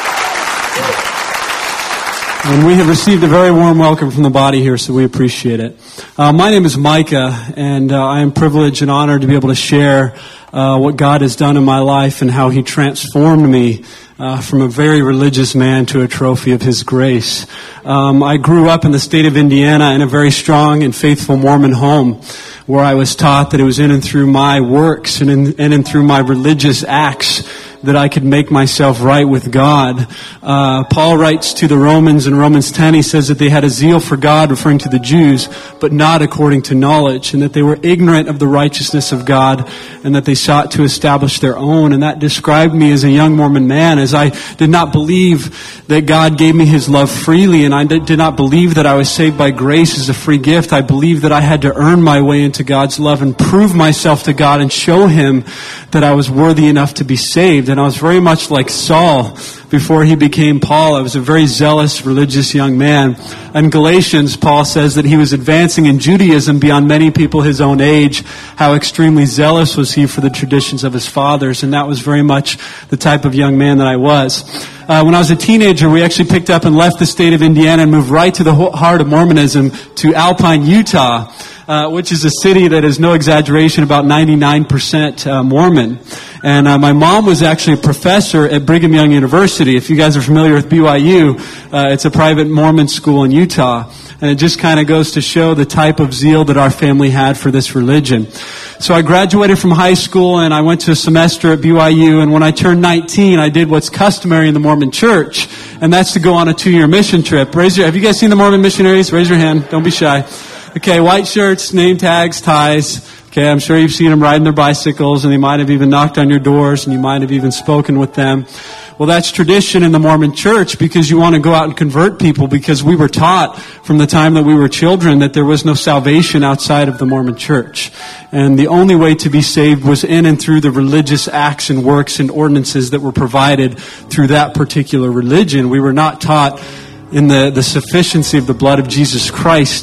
And we have received a very warm welcome from the body here, so we appreciate it. Uh, my name is Micah, and uh, I am privileged and honored to be able to share uh, what God has done in my life and how He transformed me uh, from a very religious man to a trophy of His grace. Um, I grew up in the state of Indiana in a very strong and faithful Mormon home, where I was taught that it was in and through my works and in, and in through my religious acts that I could make myself right with God. Uh, Paul writes to the Romans in Romans ten, he says that they had a zeal for God, referring to the Jews, but not according to knowledge, and that they were ignorant of the righteousness of God, and that they sought to establish their own. And that described me as a young Mormon man, as I did not believe that God gave me His love freely, and I did not believe that I was saved by grace as a free gift. I believed that I had to earn my way into God's love and prove myself to God and show Him that I was worthy enough to be saved. And I was very much like Saul before he became Paul. I was a very zealous, religious young man. In Galatians, Paul says that he was advancing in Judaism beyond many people his own age. How extremely zealous was he for the traditions of his fathers. And that was very much the type of young man that I was. Uh, when I was a teenager, we actually picked up and left the state of Indiana and moved right to the heart of Mormonism, to Alpine, Utah, uh, which is a city that is, no exaggeration, about ninety-nine percent uh, Mormon. And uh, my mom was actually a professor at Brigham Young University. If you guys are familiar with B Y U, uh, it's a private Mormon school in Utah. And it just kind of goes to show the type of zeal that our family had for this religion. So I graduated from high school and I went to a semester at B Y U. And when I turned nineteen, I did what's customary in the Mormon church. And that's to go on a two-year mission trip. Raise your, have you guys seen the Mormon missionaries? Raise your hand. Don't be shy. Okay, white shirts, name tags, ties. Okay, I'm sure you've seen them riding their bicycles, and they might have even knocked on your doors, and you might have even spoken with them. Well, that's tradition in the Mormon church, because you want to go out and convert people, because we were taught from the time that we were children that there was no salvation outside of the Mormon church. And the only way to be saved was in and through the religious acts and works and ordinances that were provided through that particular religion. We were not taught in the, the sufficiency of the blood of Jesus Christ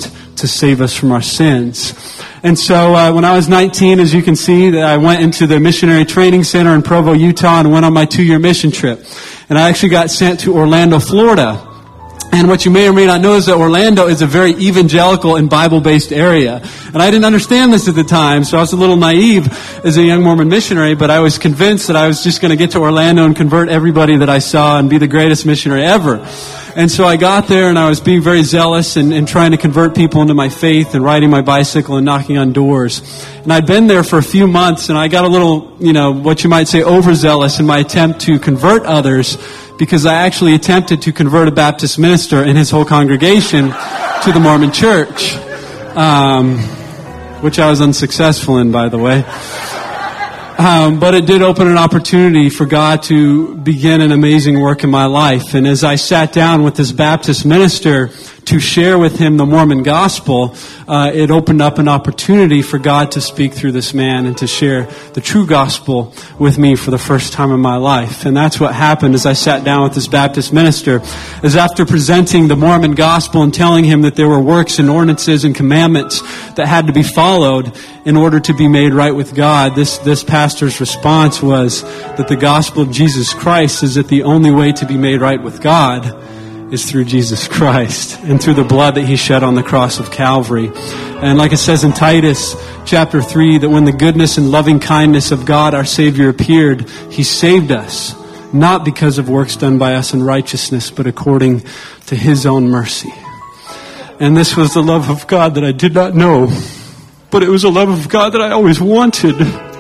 to save us from our sins. And so uh, when I was nineteen, as you can see, I went into the Missionary Training Center in Provo, Utah, and went on my two-year mission trip. And I actually got sent to Orlando, Florida. And what you may or may not know is that Orlando is a very evangelical and Bible-based area. And I didn't understand this at the time, so I was a little naive as a young Mormon missionary, but I was convinced that I was just going to get to Orlando and convert everybody that I saw and be the greatest missionary ever. And so I got there, and I was being very zealous and, and trying to convert people into my faith and riding my bicycle and knocking on doors. And I'd been there for a few months, and I got a little, you know, what you might say overzealous in my attempt to convert others, because I actually attempted to convert a Baptist minister and his whole congregation to the Mormon Church, um, which I was unsuccessful in, by the way. Um, but it did open an opportunity for God to begin an amazing work in my life. And as I sat down with this Baptist minister to share with him the Mormon gospel, uh, it opened up an opportunity for God to speak through this man and to share the true gospel with me for the first time in my life. And that's what happened as I sat down with this Baptist minister, is after presenting the Mormon gospel and telling him that there were works and ordinances and commandments that had to be followed in order to be made right with God, this, this pastor's response was that the gospel of Jesus Christ is that the only way to be made right with God is through Jesus Christ and through the blood that He shed on the cross of Calvary. And like it says in Titus chapter three, that when the goodness and loving kindness of God our Savior appeared, He saved us, not because of works done by us in righteousness, but according to His own mercy. And this was the love of God that I did not know, but it was a love of God that I always wanted.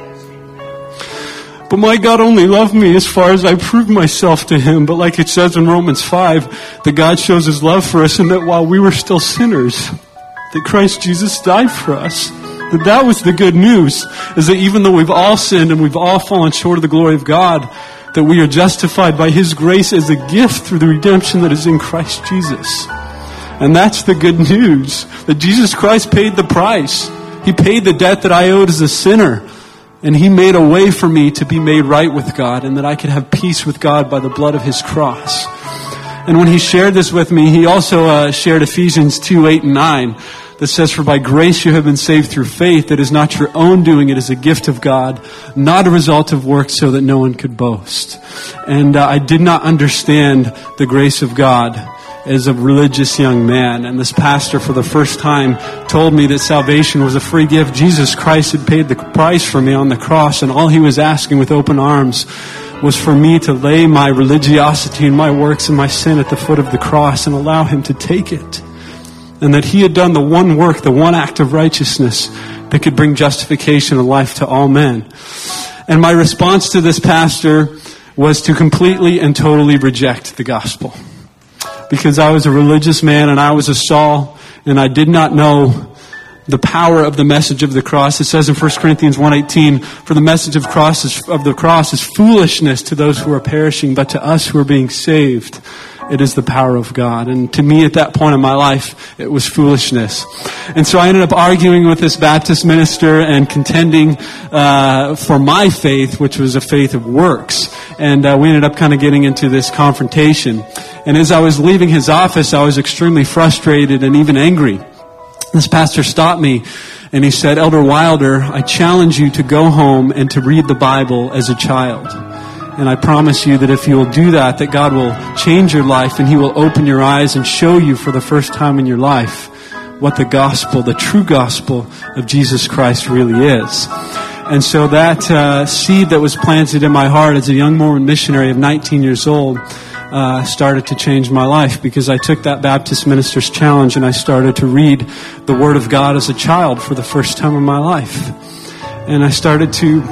But my God only loved me as far as I proved myself to Him. But like it says in Romans five, that God shows His love for us, and that while we were still sinners, that Christ Jesus died for us. That that was the good news, is that even though we've all sinned and we've all fallen short of the glory of God, that we are justified by His grace as a gift through the redemption that is in Christ Jesus. And that's the good news, that Jesus Christ paid the price. He paid the debt that I owed as a sinner. And He made a way for me to be made right with God, and that I could have peace with God by the blood of His cross. And when He shared this with me, He also uh, shared Ephesians two, eight, and nine, that says, "For by grace you have been saved through faith. It is not your own doing. It is a gift of God, not a result of works, so that no one could boast." And uh, I did not understand the grace of God as a religious young man. And this pastor, for the first time, told me that salvation was a free gift. Jesus Christ had paid the price for me on the cross, and all He was asking with open arms was for me to lay my religiosity and my works and my sin at the foot of the cross and allow Him to take it. And that He had done the one work, the one act of righteousness that could bring justification and life to all men. And my response to this pastor was to completely and totally reject the gospel. Because I was a religious man and I was a Saul, and I did not know the power of the message of the cross. It says in First Corinthians one eighteen, "For the message of, cross is, of the cross is foolishness to those who are perishing, but to us who are being saved, it is the power of God." And to me at that point in my life, it was foolishness. And so I ended up arguing with this Baptist minister and contending uh, for my faith, which was a faith of works. And uh, we ended up kind of getting into this confrontation. And as I was leaving his office, I was extremely frustrated and even angry. This pastor stopped me and he said, "Elder Wilder, I challenge you to go home and to read the Bible as a child. And I promise you that if you will do that, that God will change your life and He will open your eyes and show you for the first time in your life what the gospel, the true gospel of Jesus Christ really is." And so that uh, seed that was planted in my heart as a young Mormon missionary of nineteen years old uh, started to change my life, because I took that Baptist minister's challenge and I started to read the Word of God as a child for the first time in my life. And I started to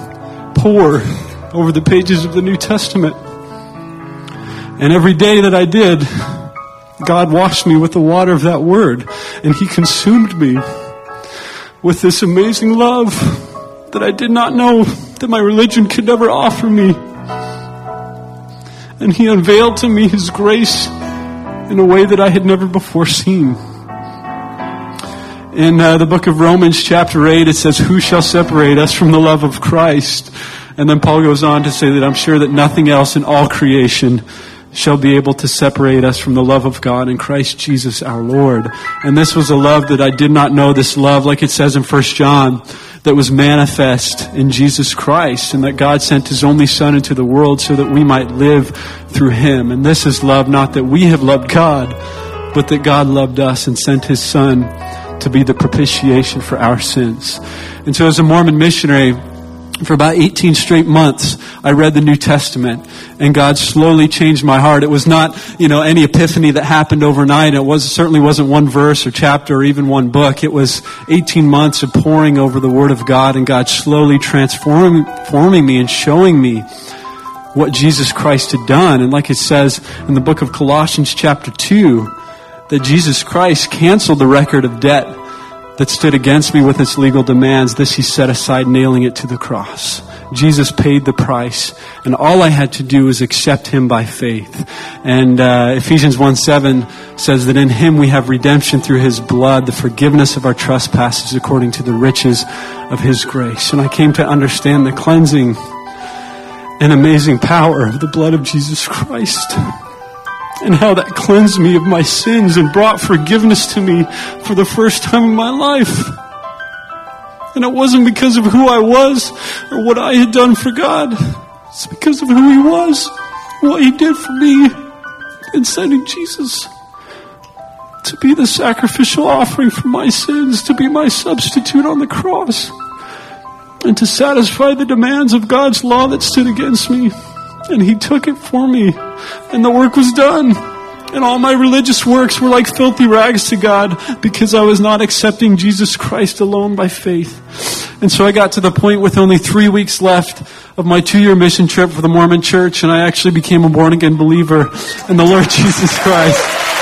pore over the pages of the New Testament. And every day that I did, God washed me with the water of that Word, and He consumed me with this amazing love that I did not know that my religion could never offer me. And He unveiled to me His grace in a way that I had never before seen. In uh, the book of Romans chapter eight, it says, "Who shall separate us from the love of Christ?" And then Paul goes on to say that I'm sure that nothing else in all creation shall be able to separate us from the love of God in Christ Jesus our Lord. And this was a love that I did not know, this love, like it says in First John, that was manifest in Jesus Christ, and that God sent His only Son into the world so that we might live through Him. And this is love, not that we have loved God, but that God loved us and sent His Son to be the propitiation for our sins. And so as a Mormon missionary, for about eighteen straight months, I read the New Testament, and God slowly changed my heart. It was not, you know, any epiphany that happened overnight. It was certainly wasn't one verse or chapter or even one book. It was eighteen months of poring over the Word of God, and God slowly transforming forming me and showing me what Jesus Christ had done. And like it says in the book of Colossians chapter two, that Jesus Christ canceled the record of debt that stood against me with its legal demands. This He set aside, nailing it to the cross. Jesus paid the price, and all I had to do was accept Him by faith. And uh, Ephesians one seven says that in Him we have redemption through His blood, the forgiveness of our trespasses according to the riches of His grace. And I came to understand the cleansing and amazing power of the blood of Jesus Christ, and how that cleansed me of my sins and brought forgiveness to me for the first time in my life. And it wasn't because of who I was or what I had done for God. It's because of who He was, what He did for me in sending Jesus to be the sacrificial offering for my sins, to be my substitute on the cross, and to satisfy the demands of God's law that stood against me. And He took it for me, and the work was done. And all my religious works were like filthy rags to God, because I was not accepting Jesus Christ alone by faith. And so I got to the point with only three weeks left of my two-year mission trip for the Mormon Church, and I actually became a born-again believer in the Lord Jesus Christ.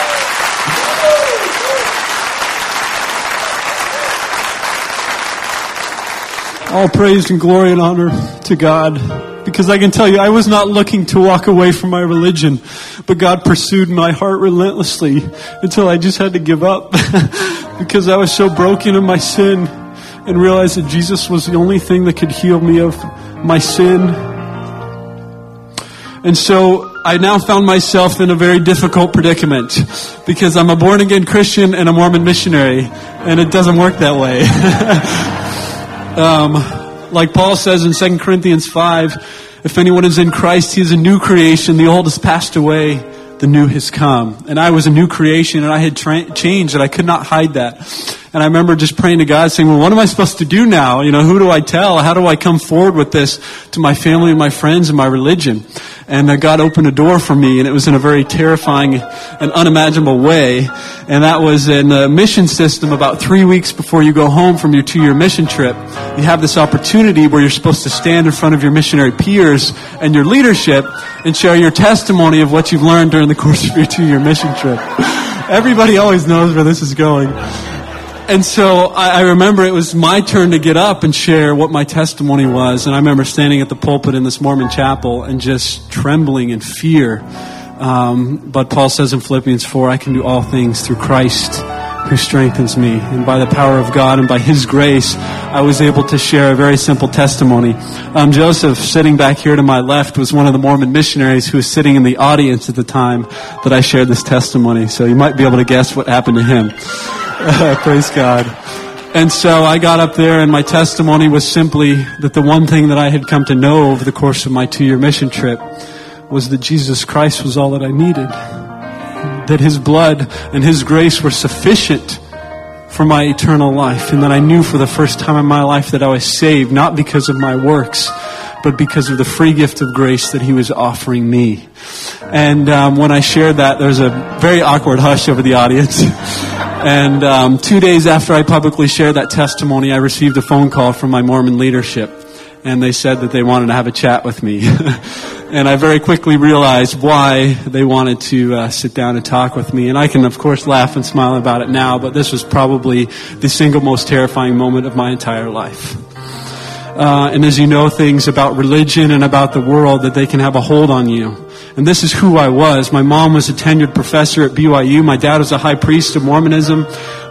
All praise and glory and honor to God. Because I can tell you, I was not looking to walk away from my religion, but God pursued my heart relentlessly until I just had to give up because I was so broken in my sin, and realized that Jesus was the only thing that could heal me of my sin. And so I now found myself in a very difficult predicament, because I'm a born-again Christian and a Mormon missionary, and it doesn't work that way. um... Like Paul says in Second Corinthians five, if anyone is in Christ, he is a new creation. The old has passed away, the new has come. And I was a new creation, and I had tra- changed, and I could not hide that. And I remember just praying to God, saying, well, what am I supposed to do now? You know, who do I tell? How do I come forward with this to my family and my friends and my religion? And uh, God opened a door for me, and it was in a very terrifying and unimaginable way. And that was in a mission system about three weeks before you go home from your two-year mission trip. You have this opportunity where you're supposed to stand in front of your missionary peers and your leadership and share your testimony of what you've learned during the course of your two-year mission trip. Everybody always knows where this is going. And so I, I remember it was my turn to get up and share what my testimony was. And I remember standing at the pulpit in this Mormon chapel and just trembling in fear. Um, but Paul says in Philippians four, I can do all things through Christ who strengthens me. And by the power of God and by His grace, I was able to share a very simple testimony. Um, Joseph, sitting back here to my left, was one of the Mormon missionaries who was sitting in the audience at the time that I shared this testimony. So you might be able to guess what happened to him. Praise God. And so I got up there, and my testimony was simply that the one thing that I had come to know over the course of my two-year mission trip was that Jesus Christ was all that I needed. That His blood and His grace were sufficient for my eternal life. And that I knew for the first time in my life that I was saved, not because of my works, but because of the free gift of grace that He was offering me. And um, when I shared that, there was a very awkward hush over the audience. And um, two days after I publicly shared that testimony, I received a phone call from my Mormon leadership. And they said that they wanted to have a chat with me. And I very quickly realized why they wanted to uh, sit down and talk with me. And I can, of course, laugh and smile about it now, but this was probably the single most terrifying moment of my entire life. Uh, and as you know, things about religion and about the world, that they can have a hold on you. And this is who I was. My mom was a tenured professor at B Y U. My dad was a high priest of Mormonism.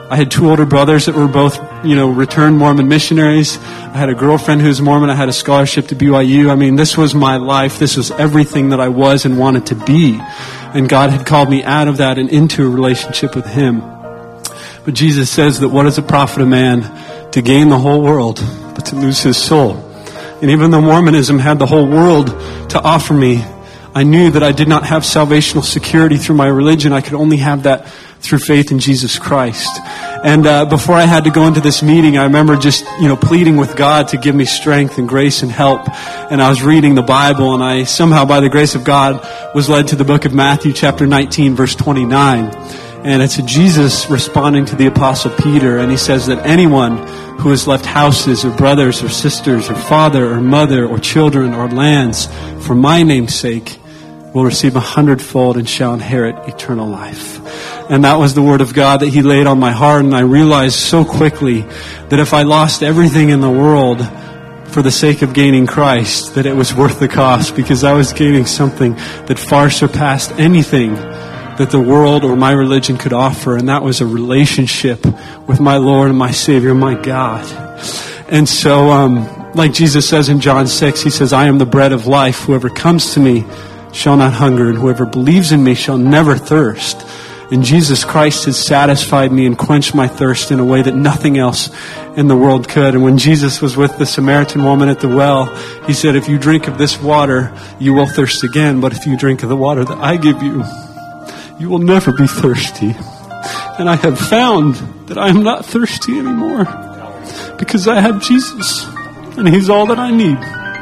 I had two older brothers that were both, you know, returned Mormon missionaries. I had a girlfriend who was Mormon. I had a scholarship to B Y U. I mean, this was my life. This was everything that I was and wanted to be. And God had called me out of that and into a relationship with Him. But Jesus says that what does it profit a man to gain the whole world, but to lose his soul? And even though Mormonism had the whole world to offer me, I knew that I did not have salvational security through my religion. I could only have that through faith in Jesus Christ. And uh, before I had to go into this meeting, I remember just, you know, pleading with God to give me strength and grace and help. And I was reading the Bible, and I somehow, by the grace of God, was led to the book of Matthew, chapter nineteen, verse twenty-nine. And it's Jesus responding to the Apostle Peter, and he says that anyone who has left houses or brothers or sisters or father or mother or children or lands for my name's sake will receive a hundredfold and shall inherit eternal life. And that was the word of God that He laid on my heart, and I realized so quickly that if I lost everything in the world for the sake of gaining Christ, that it was worth the cost, because I was gaining something that far surpassed anything that the world or my religion could offer, and that was a relationship with my Lord and my Savior, my God. And so, um, like Jesus says in John six, He says, I am the bread of life. Whoever comes to me shall not hunger, and whoever believes in me shall never thirst. And Jesus Christ has satisfied me and quenched my thirst in a way that nothing else in the world could. And when Jesus was with the Samaritan woman at the well, He said, if you drink of this water, you will thirst again. But if you drink of the water that I give you, you will never be thirsty. And I have found that I am not thirsty anymore because I have Jesus, and He's all that I need.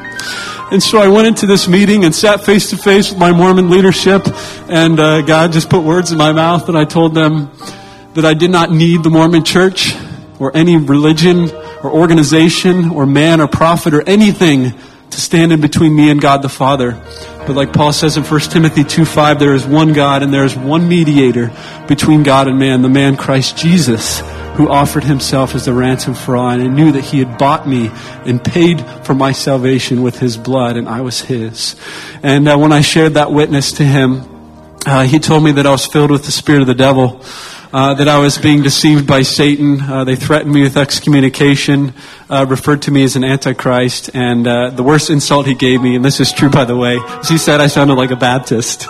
And so I went into this meeting and sat face to face with my Mormon leadership, and uh, God just put words in my mouth, and I told them that I did not need the Mormon church or any religion or organization or man or prophet or anything to stand in between me and God the Father. But like Paul says in First Timothy two five, there is one God and there is one mediator between God and man, the man Christ Jesus, who offered Himself as the ransom for all. And I knew that He had bought me and paid for my salvation with His blood, and I was His. And uh, when I shared that witness to him, uh, he told me that I was filled with the spirit of the devil, uh, that I was being deceived by Satan. Uh, they threatened me with excommunication, uh, referred to me as an antichrist, and uh, the worst insult he gave me, and this is true by the way, is he said I sounded like a Baptist. So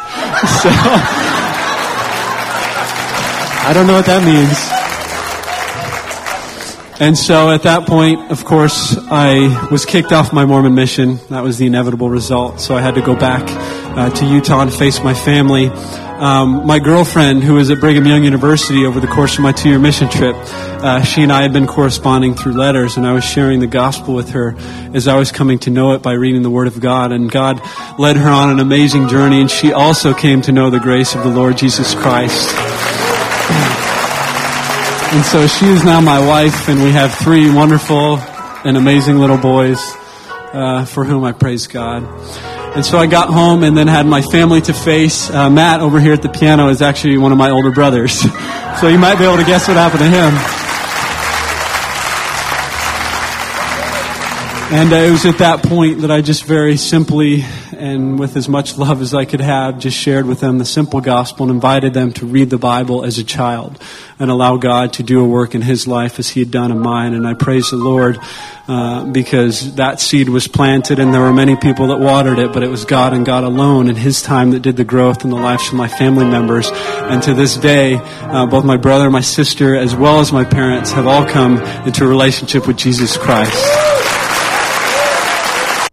I don't know what that means. And so at that point, of course, I was kicked off my Mormon mission. That was the inevitable result. So I had to go back uh, to Utah and face my family. Um, my girlfriend, who was at Brigham Young University over the course of my two-year mission trip, uh, she and I had been corresponding through letters, and I was sharing the gospel with her as I was coming to know it by reading the Word of God. And God led her on an amazing journey, and she also came to know the grace of the Lord Jesus Christ. And so she is now my wife, and we have three wonderful and amazing little boys uh, for whom I praise God. And so I got home and then had my family to face. Uh, Matt over here at the piano is actually one of my older brothers. So you might be able to guess what happened to him. And uh, it was at that point that I just very simply and with as much love as I could have just shared with them the simple gospel and invited them to read the Bible as a child and allow God to do a work in His life as He had done in mine. And I praise the Lord uh, because that seed was planted and there were many people that watered it, but it was God and God alone in His time that did the growth in the lives of my family members. And to this day, uh, both my brother and my sister, as well as my parents, have all come into a relationship with Jesus Christ.